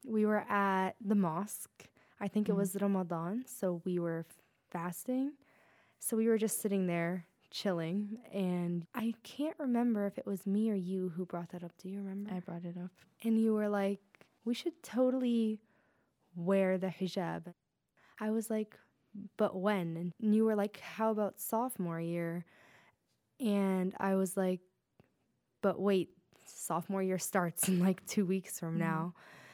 We were at the mosque. I think it was Ramadan, so we were fasting. So we were just sitting there chilling, and I can't remember if it was me or you who brought that up. Do you remember? I brought it up. And you were like, we should totally wear the hijab. I was like, but when? And you were like, how about sophomore year? And I was like, but wait, sophomore year starts in like 2 weeks from now.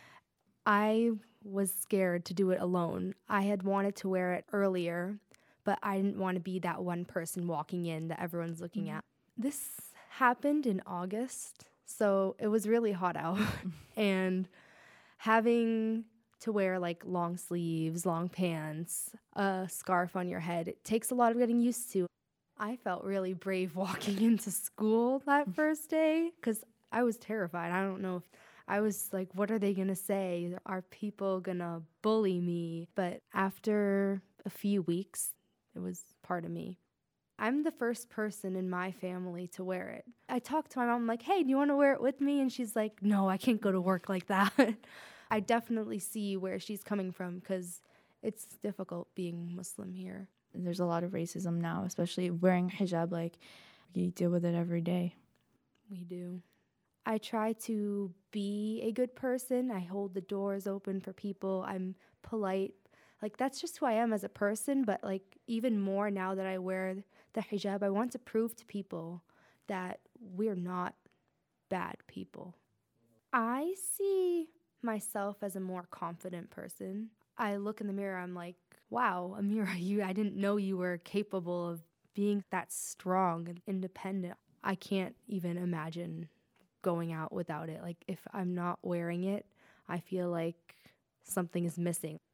I was scared to do it alone. I had wanted to wear it earlier, but I didn't want to be that one person walking in that everyone's looking at. This happened in August, so it was really hot out. And having to wear like long sleeves, long pants, a scarf on your head, it takes a lot of getting used to. I felt really brave walking into school that first day because I was terrified. I don't know if I was like, what are they going to say? Are people going to bully me? But after a few weeks, it was part of me. I'm the first person in my family to wear it. I talked to my mom, I'm like, hey, do you want to wear it with me? And she's like, no, I can't go to work like that. I definitely see where she's coming from because it's difficult being Muslim here. There's a lot of racism now, especially wearing hijab. Like, you deal with it every day. We do. I try to be a good person. I hold the doors open for people. I'm polite. Like, that's just who I am as a person. But, like, even more now that I wear the hijab, I want to prove to people that we're not bad people. I see myself as a more confident person. I look in the mirror, I'm like, wow, Amira, I didn't know you were capable of being that strong and independent. I can't even imagine going out without it. Like, if I'm not wearing it, I feel like something is missing.